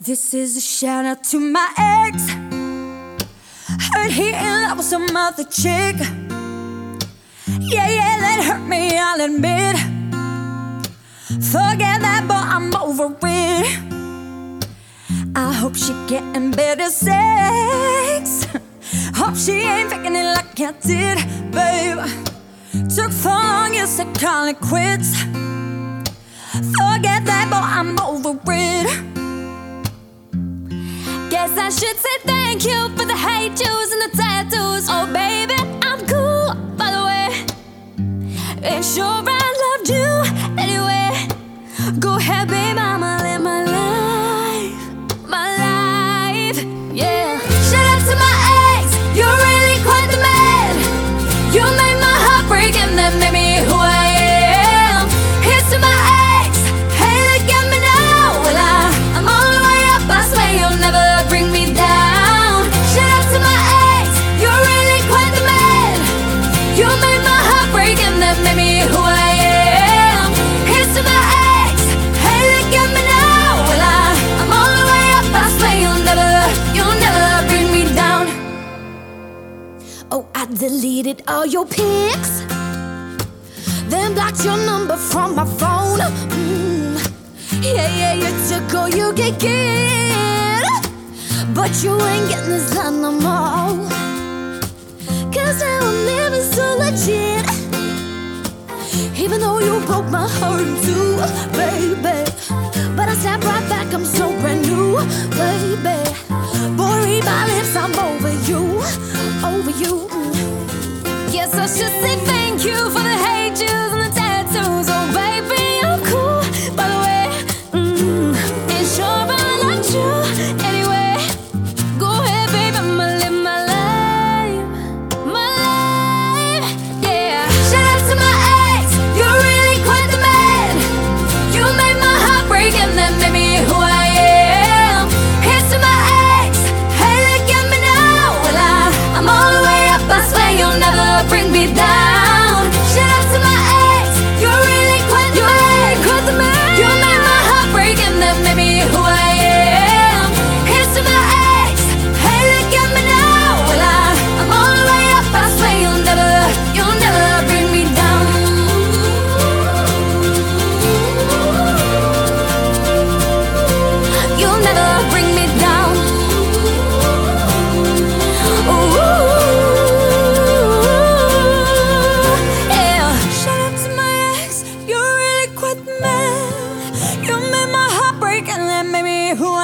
This is a shout out to my ex. Heard he in love with some other chick. Yeah, that hurt me, I'll admit. Forget that, boy, I'm over it. I hope she getting better sex. Hope she ain't faking it like I did, babe. Took 4 long years to call it quits. Forget that, boy, I'm over it. Guess I should say thank you for the hate juice and the tattoos. Oh baby, I'm cool, by the way. Ain't sure I loved you anyway. Go ahead, babe, I'ma live my life, yeah. Shout out to my ex, you're really quite the man. You made my heart break and then made me who I am. Here's to my ex, hey, look at me now. Well, I'm all the way up, I swear you'll never bring me down. Shout out to my ex, you're really quite the man. You made my heart break and then made me who I am. Here's to my ex, hey, look at me now. Well, I'm all the way up, I swear you'll never bring me down. Oh, I deleted all your pics, then blocked your number from my phone. Yeah, you took all you could get, but you ain't getting this done no more. Cause now I'm living so legit, even though you broke my heart in two, baby. But I snap right back, I'm so brand new, baby. Boy, read my lips, I'm over you, over you. Yes, I should say thank you for the hate juice and the tattoos. Oh baby, I'm cool, by the way. Ain't sure I loved you anyway. Go ahead, baby, I'ma live my life, yeah. Shout out to my ex, you're really quite the man. You made my heart break and then made me who I am. Here's to my ex, hey, look at me now. Well, I'm all the way up, I swear you'll never bring me down. Shout out to my ex, you're really quite the man. You made my heart break and then made me who I am. Here's to my ex, hey, look at me now. Well, I'm all the way up, I swear you'll never bring me down. You'll never bring me down. Ooh, yeah. Shout out to my ex, you're really quite the man. You made my heart break and then made me who